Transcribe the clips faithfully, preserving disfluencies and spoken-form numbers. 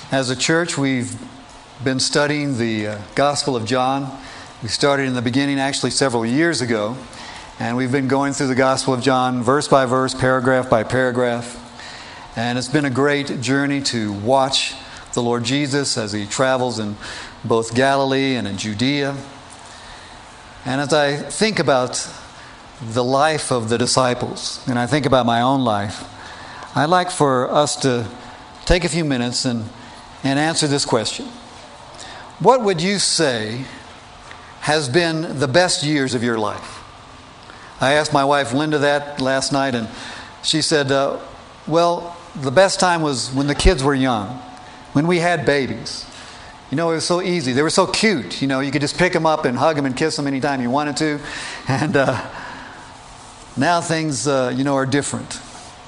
As a church, we've been studying the uh, Gospel of John. We started in the beginning actually several years ago, and we've been going through the Gospel of John verse by verse, paragraph by paragraph. And it's been a great journey to watch the Lord Jesus as He travels in both Galilee and in Judea. And as I think about the life of the disciples, and I think about my own life, I'd like for us to take a few minutes and, and answer this question. What would you say has been the best years of your life? I asked my wife Linda that last night, and she said, uh, well, the best time was when the kids were young, when we had babies. You know, it was so easy. They were so cute. You know, you could just pick them up and hug them and kiss them anytime you wanted to. And uh, now things, uh, you know, are different.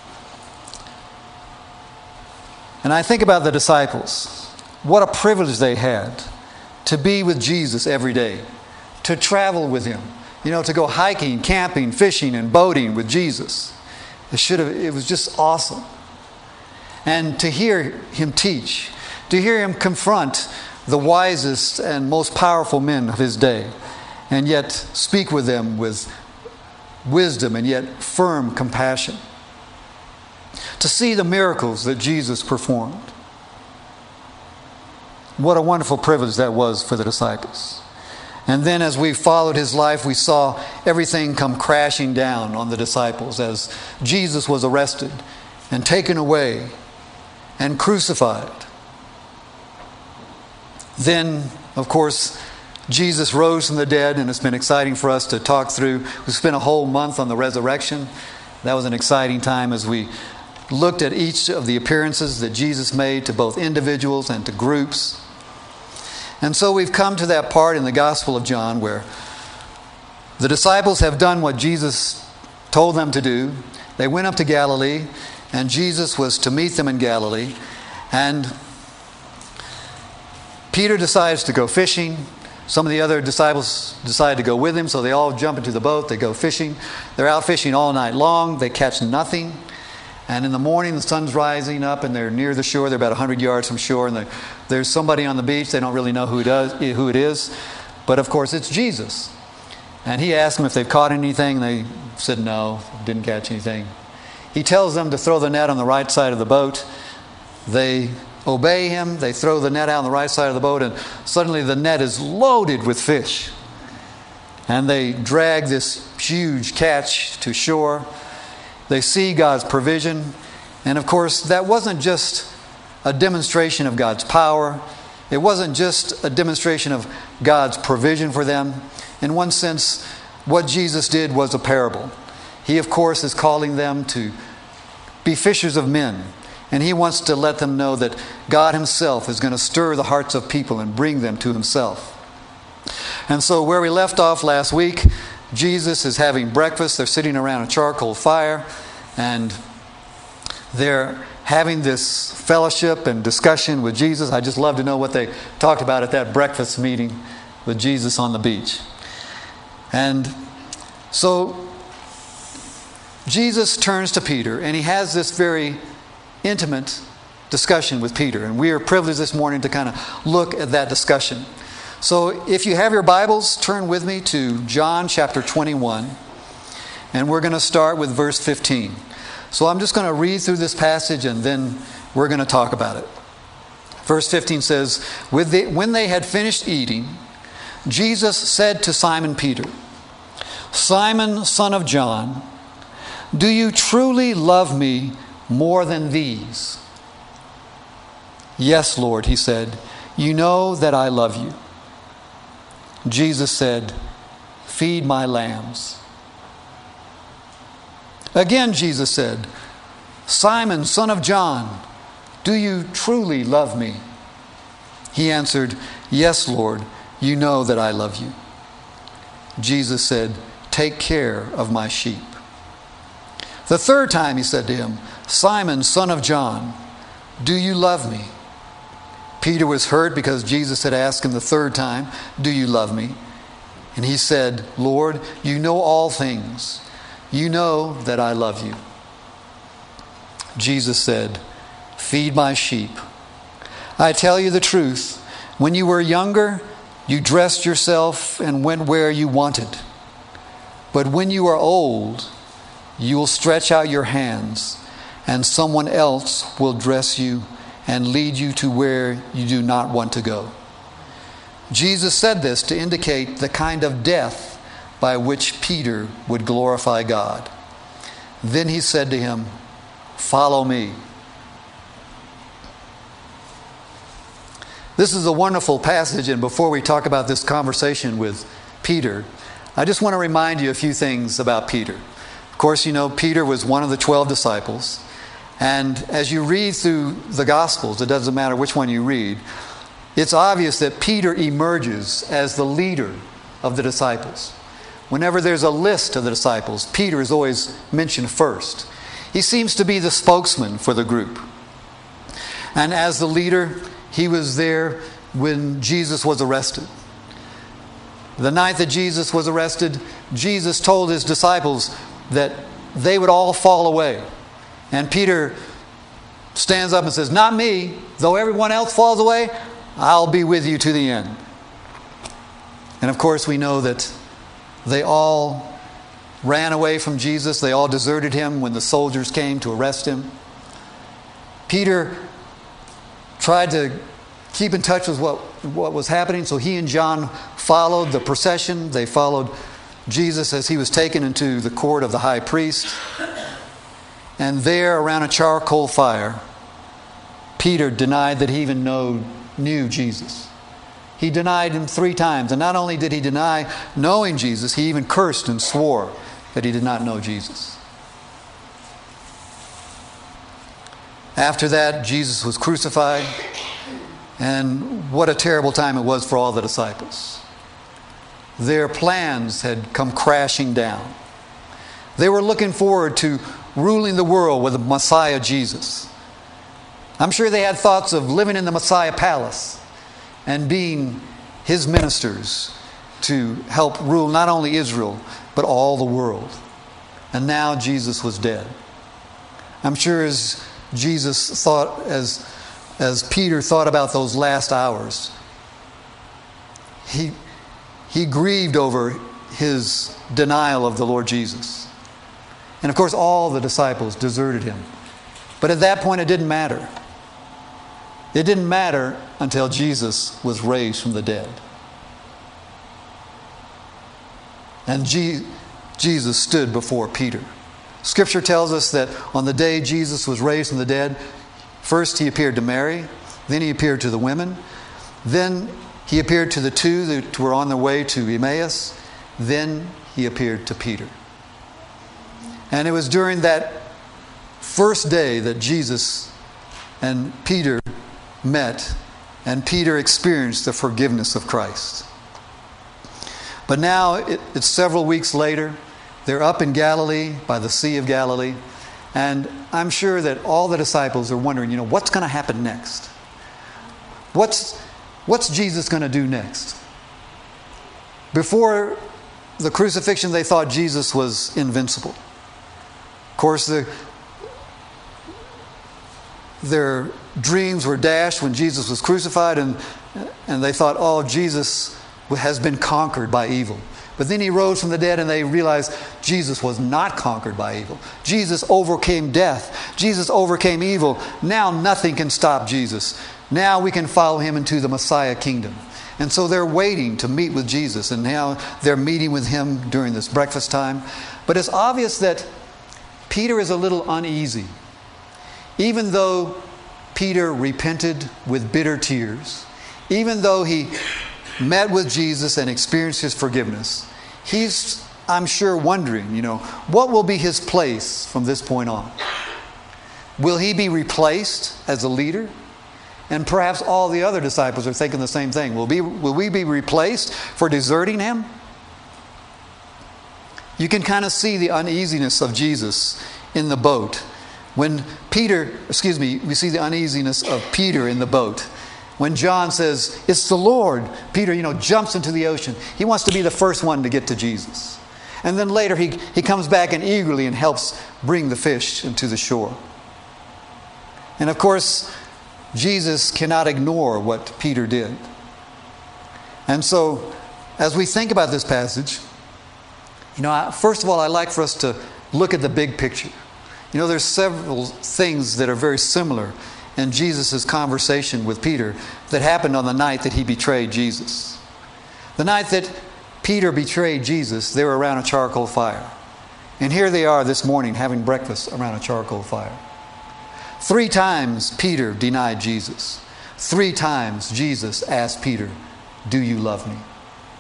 And I think about the disciples. What a privilege they had to be with Jesus every day, to travel with Him, you know, to go hiking, camping, fishing, and boating with Jesus. It should have. It was just awesome. And to hear Him teach, to hear Him confront the wisest and most powerful men of His day, and yet speak with them with wisdom and yet firm compassion. To see the miracles that Jesus performed. What a wonderful privilege that was for the disciples. And then as we followed His life, we saw everything come crashing down on the disciples as Jesus was arrested and taken away and crucified. Then, of course, Jesus rose from the dead, and it's been exciting for us to talk through. We spent a whole month on the resurrection. That was an exciting time as we looked at each of the appearances that Jesus made to both individuals and to groups. And so we've come to that part in the Gospel of John where the disciples have done what Jesus told them to do. They went up to Galilee, and Jesus was to meet them in Galilee. And Peter decides to go fishing. Some of the other disciples decide to go with him, so they all jump into the boat. They go fishing. They're out fishing all night long. They catch nothing. And in the morning, the sun's rising up, and they're near the shore. They're about one hundred yards from shore, and there's somebody on the beach. They don't really know who it, does, who it is. But, of course, it's Jesus. And He asked them if they've caught anything. They said no, didn't catch anything. He tells them to throw the net on the right side of the boat. They obey Him. They throw the net out on the right side of the boat, and suddenly the net is loaded with fish. And they drag this huge catch to shore. They see God's provision. And of course, that wasn't just a demonstration of God's power. It wasn't just a demonstration of God's provision for them. In one sense, what Jesus did was a parable. He, of course, is calling them to be fishers of men. And He wants to let them know that God Himself is going to stir the hearts of people and bring them to Himself. And so where we left off last week, Jesus is having breakfast. They're sitting around a charcoal fire, and they're having this fellowship and discussion with Jesus. I just love to know what they talked about at that breakfast meeting with Jesus on the beach. And so Jesus turns to Peter, and He has this very intimate discussion with Peter. And we are privileged this morning to kind of look at that discussion. So if you have your Bibles, turn with me to John chapter twenty-one. And we're going to start with verse fifteen. So I'm just going to read through this passage, and then we're going to talk about it. Verse fifteen says, With the, when they had finished eating, Jesus said to Simon Peter, Simon, son of John, do you truly love me more than these? Yes, Lord, he said, you know that I love you. Jesus said, feed my lambs. Again, Jesus said, Simon, son of John, do you truly love me? He answered, yes, Lord, you know that I love you. Jesus said, take care of my sheep. The third time he said to him, Simon, son of John, do you love me? Peter was hurt because Jesus had asked him the third time, do you love me? And he said, Lord, you know all things. You know that I love you. Jesus said, feed my sheep. I tell you the truth, when you were younger, you dressed yourself and went where you wanted. But when you are old, you will stretch out your hands, and someone else will dress you and lead you to where you do not want to go. Jesus said this to indicate the kind of death by which Peter would glorify God. Then he said to him, "Follow me." This is a wonderful passage, and before we talk about this conversation with Peter, I just want to remind you a few things about Peter. Of course, you know, Peter was one of the twelve disciples, and as you read through the Gospels, it doesn't matter which one you read, it's obvious that Peter emerges as the leader of the disciples. Whenever there's a list of the disciples, Peter is always mentioned first. He seems to be the spokesman for the group. And as the leader, he was there when Jesus was arrested. The night that Jesus was arrested, Jesus told his disciples that they would all fall away. And Peter stands up and says, "Not me. Though everyone else falls away, I'll be with you to the end." And of course, we know that they all ran away from Jesus. They all deserted him when the soldiers came to arrest him. Peter tried to keep in touch with what, what was happening, so he and John followed the procession. They followed Jesus as he was taken into the court of the high priest. And there, around a charcoal fire, Peter denied that he even know, knew Jesus. He denied him three times. And not only did he deny knowing Jesus, he even cursed and swore that he did not know Jesus. After that, Jesus was crucified. And what a terrible time it was for all the disciples. Their plans had come crashing down. They were looking forward to ruling the world with the Messiah Jesus. I'm sure they had thoughts of living in the Messiah palace and being his ministers to help rule not only Israel, but all the world. And now Jesus was dead. I'm sure as Jesus thought, as, as Peter thought about those last hours, he, he grieved over his denial of the Lord Jesus. And of course, all the disciples deserted him. But at that point, it didn't matter. It didn't matter until Jesus was raised from the dead. And Je- Jesus stood before Peter. Scripture tells us that on the day Jesus was raised from the dead, first he appeared to Mary, then he appeared to the women, then he appeared to the two that were on their way to Emmaus, then he appeared to Peter. And it was during that first day that Jesus and Peter met, and Peter experienced the forgiveness of Christ. But now it, it's several weeks later. They're up in Galilee by the Sea of Galilee, and I'm sure that all the disciples are wondering, you know, what's going to happen next? What's what's Jesus going to do next? Before the crucifixion, they thought Jesus was invincible. Of course, the, their dreams were dashed when Jesus was crucified, and, and they thought, oh, Jesus has been conquered by evil. But then he rose from the dead, and they realized Jesus was not conquered by evil. Jesus overcame death. Jesus overcame evil. Now nothing can stop Jesus. Now we can follow him into the Messiah kingdom. And so they're waiting to meet with Jesus, and now they're meeting with him during this breakfast time. But it's obvious that Peter is a little uneasy. Even though Peter repented with bitter tears, even though he met with Jesus and experienced his forgiveness, he's, I'm sure, wondering, you know, what will be his place from this point on? Will he be replaced as a leader? And perhaps all the other disciples are thinking the same thing. Will, be, will we be replaced for deserting him? You can kind of see the uneasiness of Jesus in the boat. When Peter, excuse me, we see the uneasiness of Peter in the boat. When John says, it's the Lord, Peter, you know, jumps into the ocean. He wants to be the first one to get to Jesus. And then later he, he comes back and eagerly and helps bring the fish into the shore. And of course, Jesus cannot ignore what Peter did. And so, as we think about this passage, you know, I, first of all, I'd like for us to look at the big picture. You know, there's several things that are very similar in Jesus' conversation with Peter that happened on the night that he betrayed Jesus. The night that Peter betrayed Jesus, they were around a charcoal fire. And here they are this morning having breakfast around a charcoal fire. Three times Peter denied Jesus. Three times Jesus asked Peter, "Do you love me?"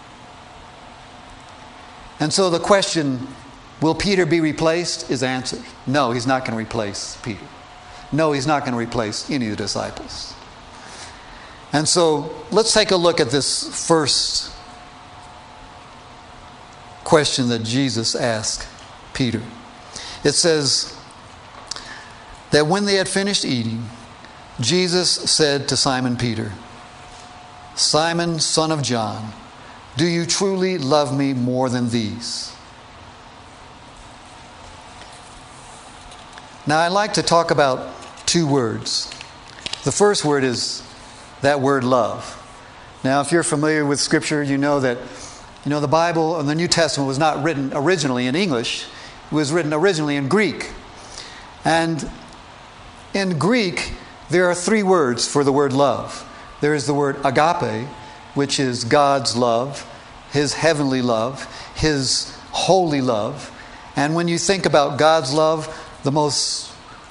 And so the question, will Peter be replaced, is answered. No, he's not going to replace Peter. No, he's not going to replace any of the disciples. And so let's take a look at this first question that Jesus asked Peter. It says that when they had finished eating, Jesus said to Simon Peter, "Simon, son of John, do you truly love me more than these?" Now, I'd like to talk about two words. The first word is that word love. Now, if you're familiar with Scripture, you know that you know the Bible and the New Testament was not written originally in English. It was written originally in Greek. And in Greek, there are three words for the word love. There is the word agape, which is God's love, His heavenly love, His holy love. And when you think about God's love, the most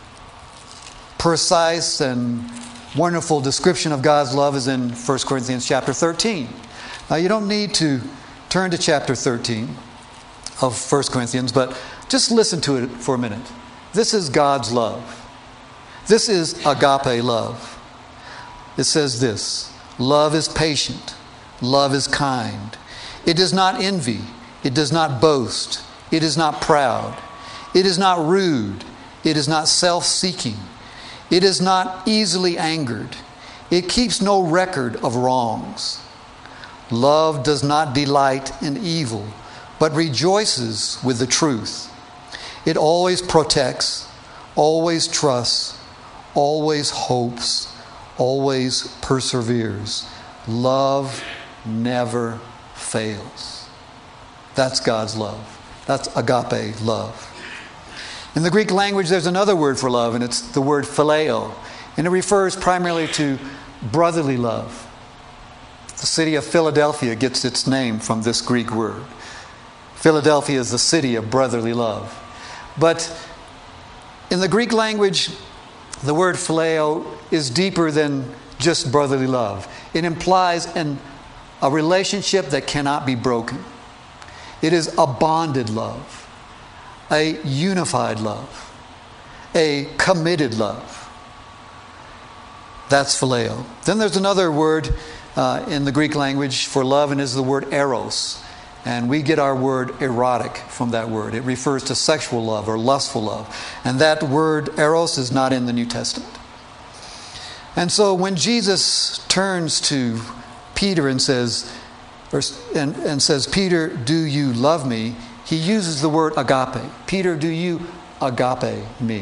precise and wonderful description of God's love is in First Corinthians chapter thirteen. Now, you don't need to turn to chapter thirteen of First Corinthians, but just listen to it for a minute. This is God's love. This is agape love. It says this: love is patient. Love is kind. It does not envy. It does not boast. It is not proud. It is not rude. It is not self-seeking. It is not easily angered. It keeps no record of wrongs. Love does not delight in evil, but rejoices with the truth. It always protects, always trusts, always hopes, always perseveres. Love never fails. That's God's love. That's agape love. In the Greek language, there's another word for love, and it's the word phileo. And it refers primarily to brotherly love. The city of Philadelphia gets its name from this Greek word. Philadelphia is the city of brotherly love. But in the Greek language, the word phileo is deeper than just brotherly love. It implies an, a relationship that cannot be broken. It is a bonded love, a unified love, a committed love. That's phileo. Then there's another word uh, in the Greek language for love, and is the word eros. And we get our word erotic from that word. It refers to sexual love or lustful love. And that word eros is not in the New Testament. And so when Jesus turns to Peter and says, or, and, and says, "Peter, do you love me?" he uses the word agape. Peter, do you agape me?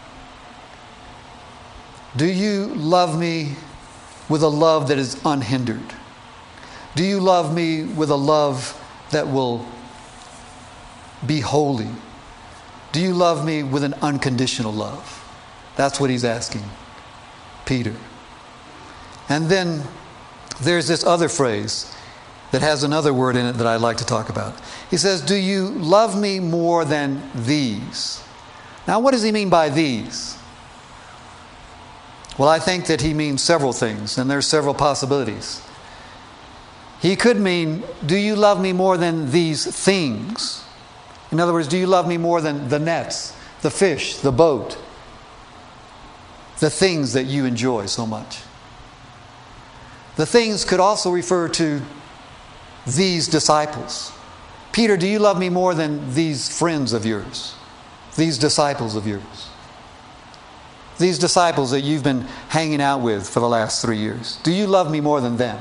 Do you love me with a love that is unhindered? Do you love me with a love that will be holy? Do you love me with an unconditional love? That's what he's asking Peter. And then there's this other phrase that has another word in it that I'd like to talk about. He says, "Do you love me more than these?" Now, what does he mean by these? Well, I think that he means several things, and there's several possibilities. He could mean, do you love me more than these things? In other words, do you love me more than the nets, the fish, the boat, the things that you enjoy so much? The things could also refer to these disciples. Peter, do you love me more than these friends of yours? These disciples of yours? These disciples that you've been hanging out with for the last three years. Do you love me more than them?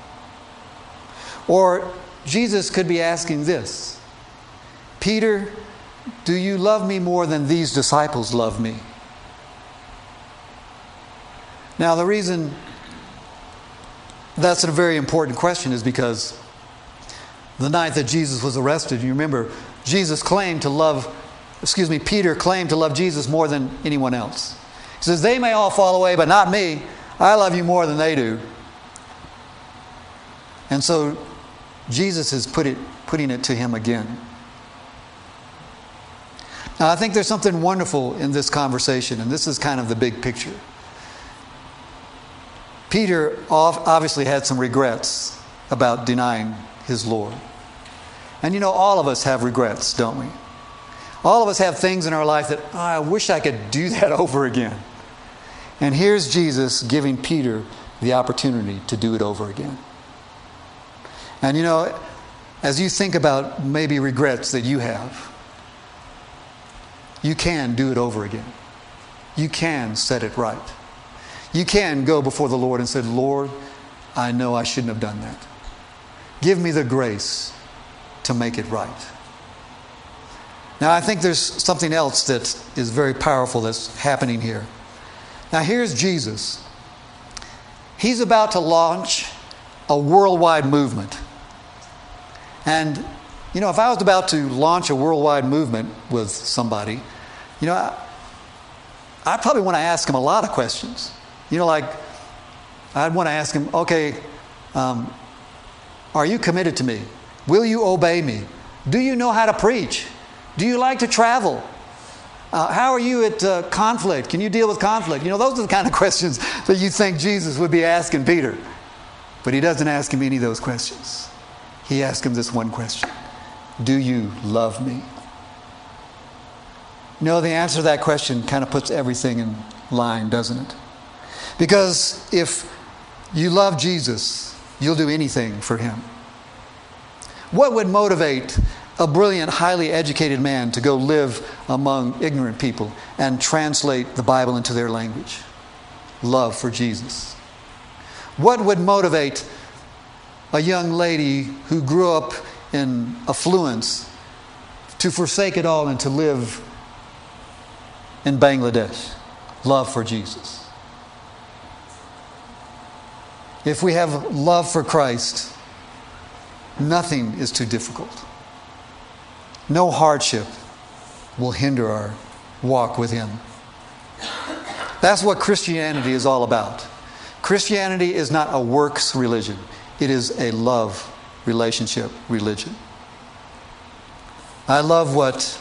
Or Jesus could be asking this: Peter, do you love me more than these disciples love me? Now, the reason that's a very important question is because the night that Jesus was arrested, you remember, Jesus claimed to love, excuse me, Peter claimed to love Jesus more than anyone else. He says, they may all fall away, but not me. I love you more than they do. And so Jesus is put it, putting it to him again. Now, I think there's something wonderful in this conversation, and this is kind of the big picture. Peter obviously had some regrets about denying his Lord. And you know, all of us have regrets, don't we? All of us have things in our life that, oh, I wish I could do that over again. And here's Jesus giving Peter the opportunity to do it over again. And you know, as you think about maybe regrets that you have, you can do it over again. You can set it right. You can go before the Lord and say, Lord, I know I shouldn't have done that. Give me the grace to make it right. Now, I think there's something else that is very powerful that's happening here. Now, here's Jesus. He's about to launch a worldwide movement. And, you know, if I was about to launch a worldwide movement with somebody, you know, I, I'd probably want to ask him a lot of questions. You know, like, I'd want to ask him, okay, um, are you committed to me? Will you obey me? Do you know how to preach? Do you like to travel? Uh, how are you at uh, conflict? Can you deal with conflict? You know, those are the kind of questions that you think Jesus would be asking Peter. But he doesn't ask him any of those questions. He asks him this one question. Do you love me? You know, the answer to that question kind of puts everything in line, doesn't it? Because if you love Jesus, you'll do anything for him. What would motivate a brilliant, highly educated man to go live among ignorant people and translate the Bible into their language? Love for Jesus. What would motivate a young lady who grew up in affluence to forsake it all and to live in Bangladesh? Love for Jesus. If we have love for Christ, nothing is too difficult. No hardship will hinder our walk with Him. That's what Christianity is all about. Christianity is not a works religion. It is a love relationship religion. I love what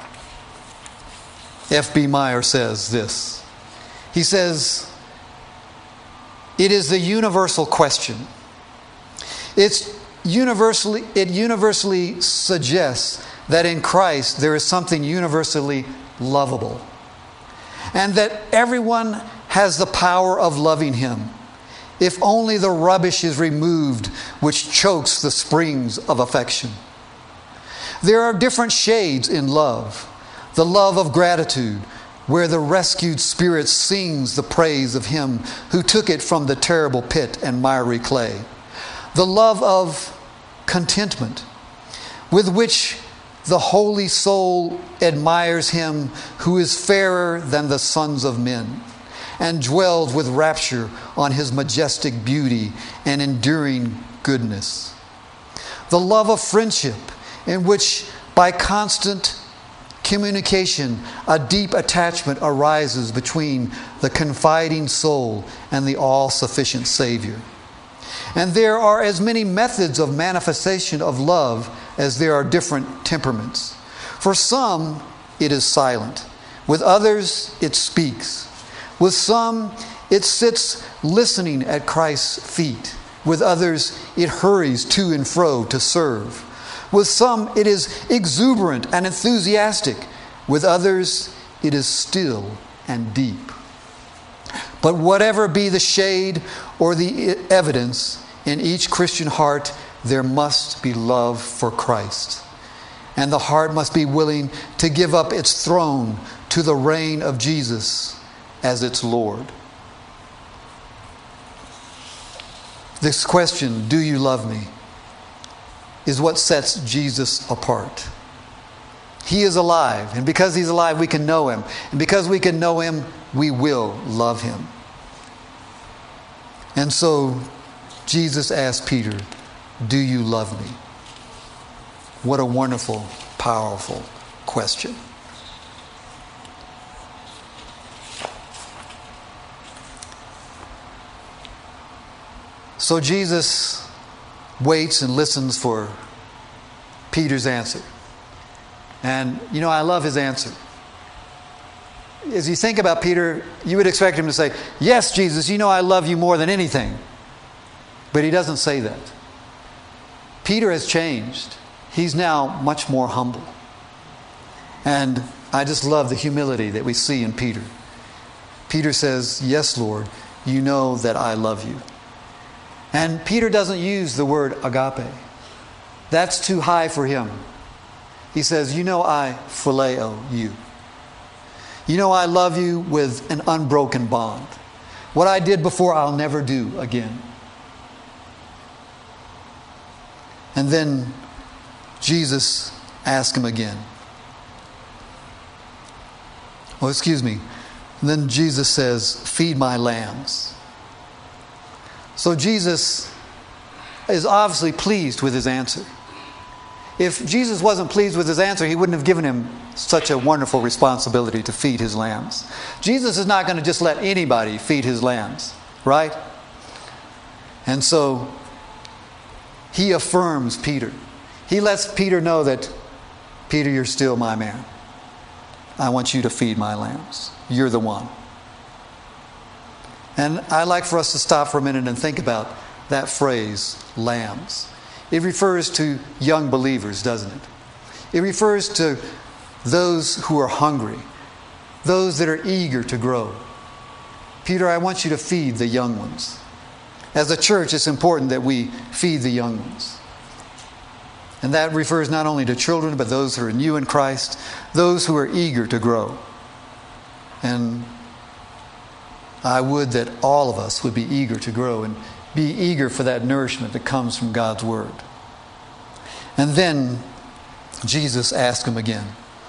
F B Meyer says this. He says, it is the universal question. It's universally, it universally suggests that in Christ there is something universally lovable. And that everyone has the power of loving Him, if only the rubbish is removed which chokes the springs of affection. There are different shades in love. The love of gratitude, where the rescued spirit sings the praise of Him who took it from the terrible pit and miry clay. The love of contentment, with which the holy soul admires Him who is fairer than the sons of men, and dwells with rapture on His majestic beauty and enduring goodness. The love of friendship, in which by constant communication a deep attachment arises between the confiding soul and the all-sufficient Savior. And there are as many methods of manifestation of love as there are different temperaments. For some, it is silent. With others, it speaks. With some, it sits listening at Christ's feet. With others, it hurries to and fro to serve. With some, it is exuberant and enthusiastic. With others, it is still and deep. But whatever be the shade or the evidence, in each Christian heart there must be love for Christ. And the heart must be willing to give up its throne to the reign of Jesus as its Lord. This question, do you love me, is what sets Jesus apart. He is alive, and because He's alive, we can know Him. And because we can know Him, we will love Him. And so Jesus asked Peter, do you love me? What a wonderful, powerful question. So Jesus waits and listens for Peter's answer. And, you know, I love his answer. As you think about Peter, you would expect him to say, yes, Jesus, you know I love you more than anything. But he doesn't say that. Peter has changed. He's now much more humble. And I just love the humility that we see in Peter. Peter says, yes, Lord, you know that I love you. And Peter doesn't use the word agape. That's too high for him. He says, you know I phileo you. You know I love you with an unbroken bond. What I did before, I'll never do again. And then Jesus asked him again. Oh, excuse me. And then Jesus says, feed my lambs. So Jesus is obviously pleased with his answer. If Jesus wasn't pleased with his answer, he wouldn't have given him such a wonderful responsibility to feed his lambs. Jesus is not going to just let anybody feed his lambs, right? And so he affirms Peter. He lets Peter know that, Peter, you're still my man. I want you to feed my lambs. You're the one. And I'd like for us to stop for a minute and think about that phrase, lambs. It refers to young believers, doesn't it? It refers to those who are hungry, those that are eager to grow. Peter, I want you to feed the young ones. As a church, it's important that we feed the young ones. And that refers not only to children, but those who are new in Christ, those who are eager to grow. And I would that all of us would be eager to grow and be eager for that nourishment that comes from God's Word. And then Jesus asked him again.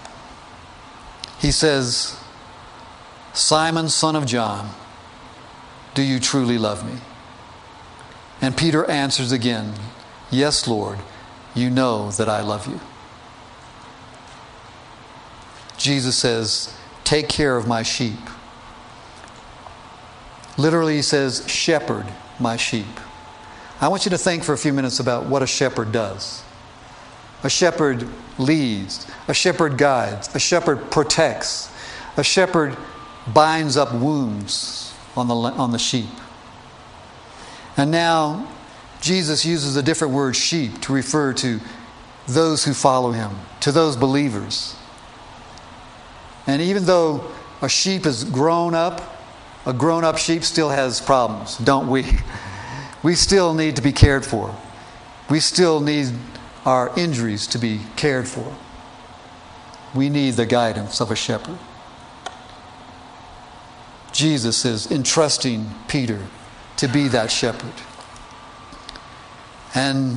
He says, Simon, son of John, do you truly love me? And Peter answers again, yes, Lord, you know that I love you. Jesus says, take care of my sheep. Literally, he says, shepherd my sheep. I want you to think for a few minutes about what a shepherd does. A shepherd leads. A shepherd guides. A shepherd protects. A shepherd binds up wounds on the, on the sheep. And now, Jesus uses a different word, sheep, to refer to those who follow him, to those believers. And even though a sheep is grown up, a grown-up sheep still has problems, don't we? We still need to be cared for. We still need our injuries to be cared for. We need the guidance of a shepherd. Jesus is entrusting Peter to be that shepherd. And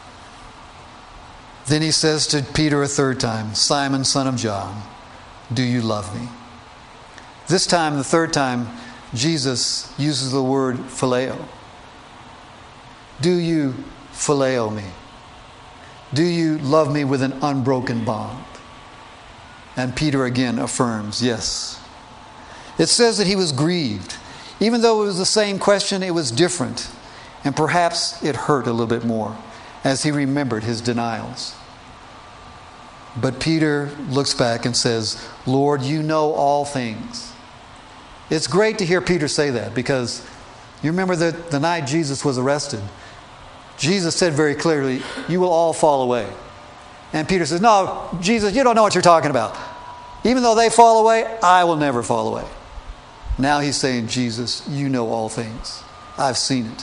then he says to Peter a third time, Simon, son of John, do you love me? This time, the third time, Jesus uses the word phileo. Do you phileo me? Do you love me with an unbroken bond? And Peter again affirms, yes. It says that he was grieved. Even though it was the same question, it was different. And perhaps it hurt a little bit more as he remembered his denials. But Peter looks back and says, Lord, you know all things. It's great to hear Peter say that, because you remember that the night Jesus was arrested, Jesus said very clearly, you will all fall away. And Peter says, no, Jesus, you don't know what you're talking about. Even though they fall away, I will never fall away. Now he's saying, Jesus, you know all things. I've seen it.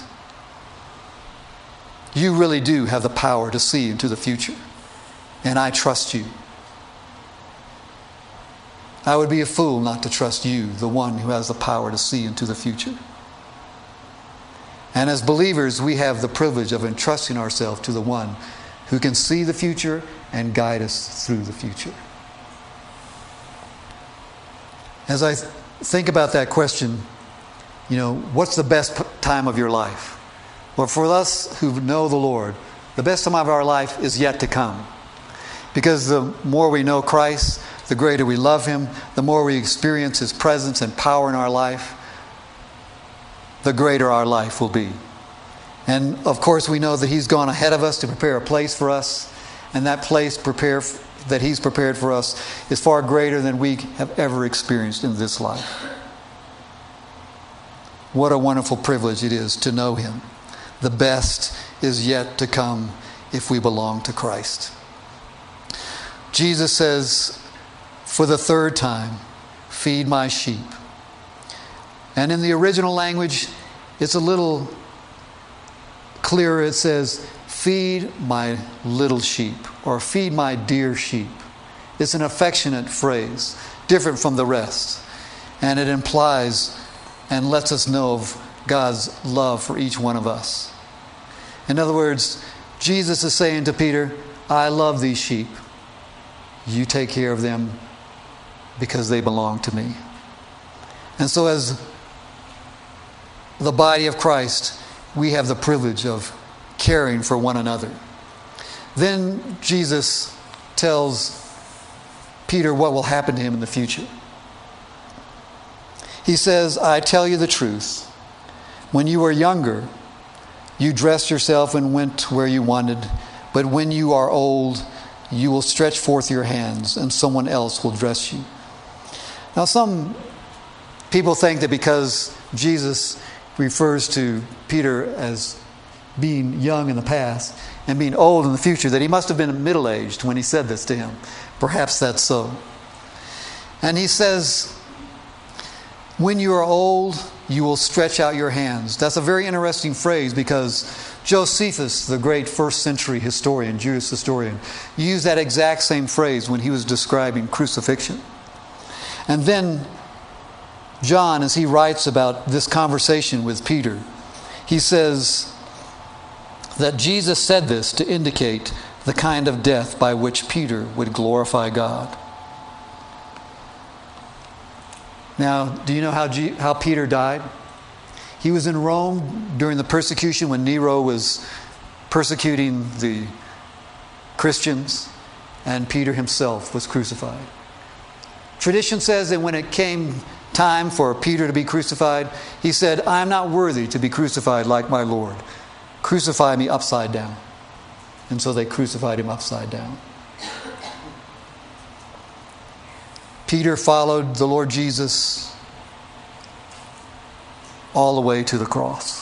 You really do have the power to see into the future. And I trust you. I would be a fool not to trust you, the one who has the power to see into the future. And as believers, we have the privilege of entrusting ourselves to the one who can see the future and guide us through the future. As I th- think about that question, you know, what's the best p- time of your life. But for us who know the Lord, the best time of our life is yet to come. Because the more we know Christ, the greater we love Him, the more we experience His presence and power in our life, the greater our life will be. And of course we know that He's gone ahead of us to prepare a place for us. And that place prepare, that He's prepared for us is far greater than we have ever experienced in this life. What a wonderful privilege it is to know Him. The best is yet to come if we belong to Christ. Jesus says for the third time, feed my sheep. And in the original language, it's a little clearer. It says, feed my little sheep, or feed my dear sheep. It's an affectionate phrase, different from the rest. And it implies and lets us know of God's love for each one of us. In other words, Jesus is saying to Peter, I love these sheep. You take care of them because they belong to me. And so as the body of Christ, we have the privilege of caring for one another. Then Jesus tells Peter what will happen to him in the future. He says, I tell you the truth. When you were younger, you dressed yourself and went where you wanted. But when you are old, you will stretch forth your hands and someone else will dress you. Now some people think that because Jesus refers to Peter as being young in the past and being old in the future, that he must have been middle-aged when he said this to him. Perhaps that's so. And he says, when you are old, you will stretch out your hands. That's a very interesting phrase because Josephus, the great first century historian, Jewish historian, used that exact same phrase when he was describing crucifixion. And then John, as he writes about this conversation with Peter, he says that Jesus said this to indicate the kind of death by which Peter would glorify God. Now, do you know how, G- how Peter died? He was in Rome during the persecution when Nero was persecuting the Christians, and Peter himself was crucified. Tradition says that when it came time for Peter to be crucified, he said, I am not worthy to be crucified like my Lord. Crucify me upside down. And so they crucified him upside down. Peter followed the Lord Jesus all the way to the cross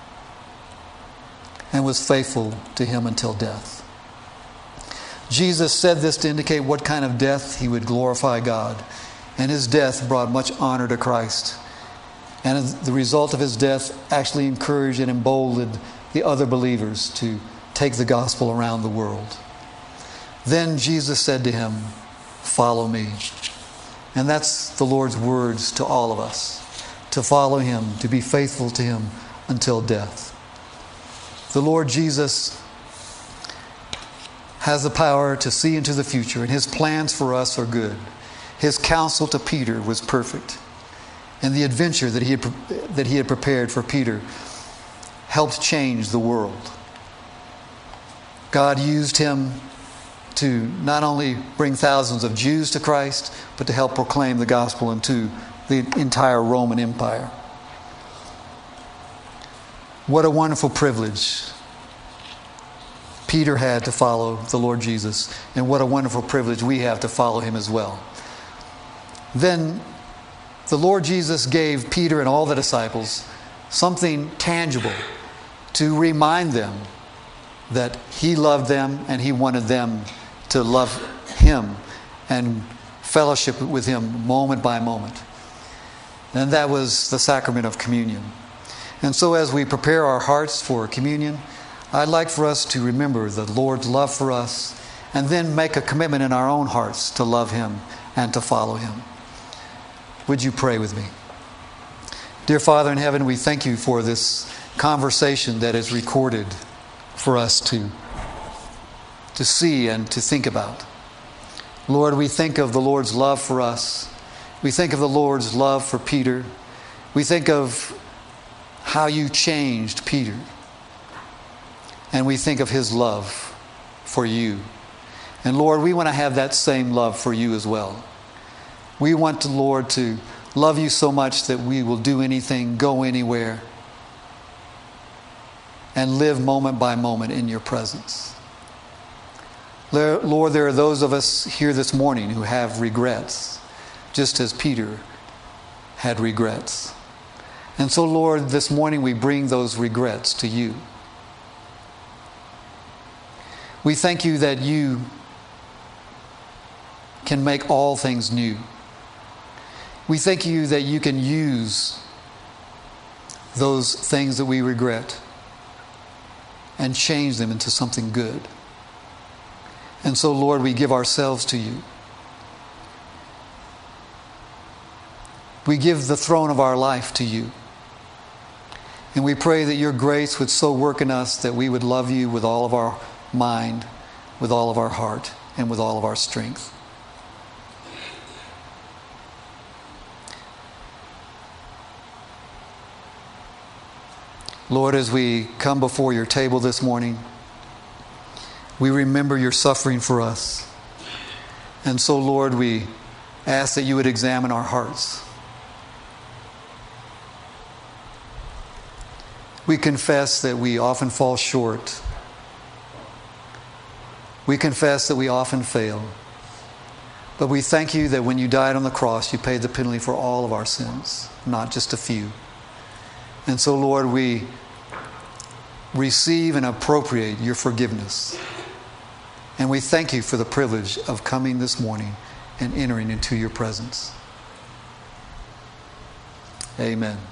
and was faithful to Him until death. Jesus said this to indicate what kind of death He would glorify God. And His death brought much honor to Christ. And as the result of His death actually encouraged and emboldened the other believers to take the gospel around the world. Then Jesus said to him, follow me. And that's the Lord's words to all of us. To follow Him, to be faithful to Him until death. The Lord Jesus has the power to see into the future, and His plans for us are good. His counsel to Peter was perfect. And the adventure that he had, that he had prepared for Peter helped change the world. God used him to not only bring thousands of Jews to Christ, but to help proclaim the gospel into the entire Roman Empire. What a wonderful privilege Peter had to follow the Lord Jesus, and what a wonderful privilege we have to follow Him as well. Then the Lord Jesus gave Peter and all the disciples something tangible to remind them that He loved them and He wanted them to love Him and fellowship with Him moment by moment. And that was the sacrament of communion. And so as we prepare our hearts for communion, I'd like for us to remember the Lord's love for us and then make a commitment in our own hearts to love Him and to follow Him. Would you pray with me? Dear Father in heaven, we thank You for this conversation that is recorded for us to, to see and to think about. Lord, we think of the Lord's love for us. We think of the Lord's love for Peter. We think of how you changed Peter. And we think of his love for you. And Lord, we want to have that same love for you as well. We want the Lord to love you so much that we will do anything, go anywhere, and live moment by moment in your presence. Lord, there are those of us here this morning who have regrets, just as Peter had regrets. And so, Lord, this morning we bring those regrets to you. We thank you that you can make all things new. We thank you that you can use those things that we regret and change them into something good. And so, Lord, we give ourselves to you. We give the throne of our life to you. And we pray that your grace would so work in us that we would love you with all of our mind, with all of our heart, and with all of our strength. Lord, as we come before your table this morning, we remember your suffering for us. And so, Lord, we ask that you would examine our hearts. We confess that we often fall short. We confess that we often fail. But we thank you that when you died on the cross, you paid the penalty for all of our sins, not just a few. And so, Lord, we receive and appropriate your forgiveness. And we thank you for the privilege of coming this morning and entering into your presence. Amen.